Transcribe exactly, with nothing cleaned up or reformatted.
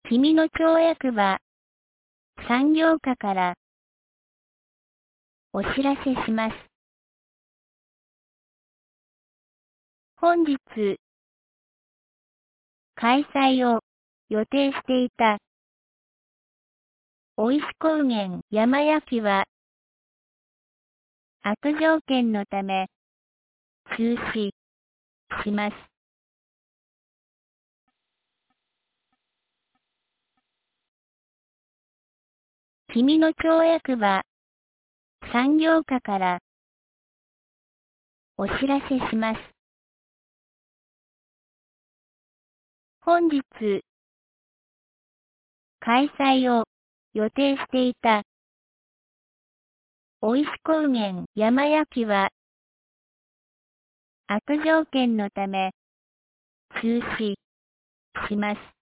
君の跳躍は産業課からお知らせします。本日開催を予定していた生石高原山焼きは悪条件のため中止します。君の跳躍は産業課からお知らせします。本日開催を予定していた生石高原山焼きは悪条件のため中止します。